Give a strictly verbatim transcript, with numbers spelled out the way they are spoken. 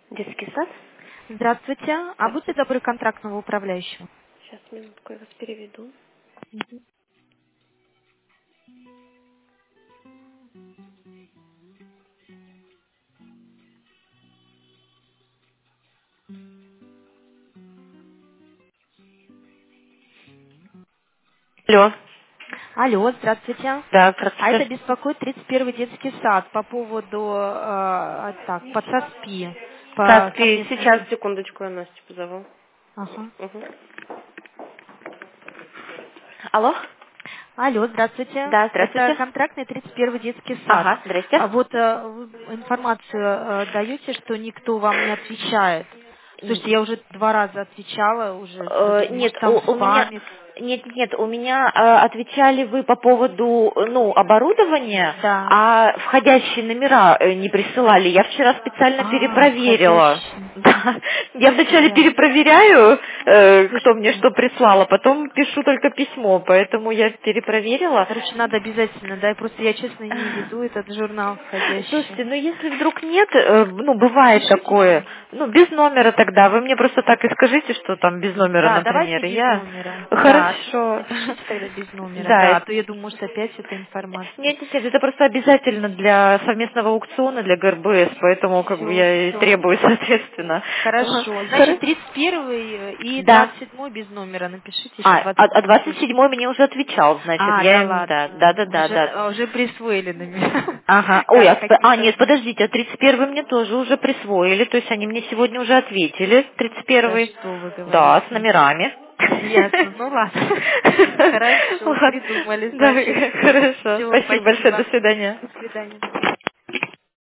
Детский сад? Здравствуйте. А будьте Здравствуйте. добры, контрактного управляющего. Сейчас, минутку, я вас переведу. Мгм. Алло. Алло, здравствуйте. Да, А это здравствуйте. беспокоит тридцать первый детский сад по поводу, э, так, по ЦАСПИ, по Так, и совместной... сейчас, секундочку, я Настю позову. Ага. Мгм. Алло? Алло, здравствуйте. Да, Это здравствуйте. контрактный тридцать первый детский сад. Ага, А здрасте. вот э, вы информацию э, даете, что никто вам не отвечает? Слушайте, я уже два раза отвечала, уже что Э, думаю, Нет, может там у, у меня спамит. нет, нет, нет, у меня э, отвечали вы по поводу ну оборудования, Да. а входящие номера э, не присылали. Я вчера специально А, перепроверила. входящий. Да. Я вначале Да. перепроверяю, э, кто мне Слушайте, что прислал, а потом пишу только письмо, поэтому я перепроверила. короче, надо обязательно, да, и просто я, честно, не веду этот журнал входящий. Слушайте, ну если вдруг нет, э, ну бывает Напишите, такое, пожалуйста. ну без номера тогда, вы мне просто так и скажите, что там без номера, Да, например, давайте и без я... номера. Да, Хорошо. напишите тогда без номера, Да, да, это- а то я думаю, может опять эта информация. нет, нет, нет, это просто обязательно для совместного аукциона, для ГРБС, поэтому как бы Все, я и все. требую соответственно. Ага. Хорошо. Значит, Хоро- тридцать первый и Да. двадцать седьмой без номера. Напишите еще А, а, двадцать а седьмой двадцать тоже. седьмой мне уже отвечал, значит, А, я да им, да, ладно. да, да, да, Уже, да. а, уже присвоили номера. Ага. Ой, а, Так, сп- а, какие-то... нет, подождите, а тридцать первый мне тоже уже присвоили, то есть они мне сегодня уже ответили, тридцать Да первый. что вы Да, с говорите? номерами. Ясно, ну ладно. Хорошо, Ладно. придумали, Да, значит. хорошо. Все, Спасибо большое, до спасибо. свидания. До свидания.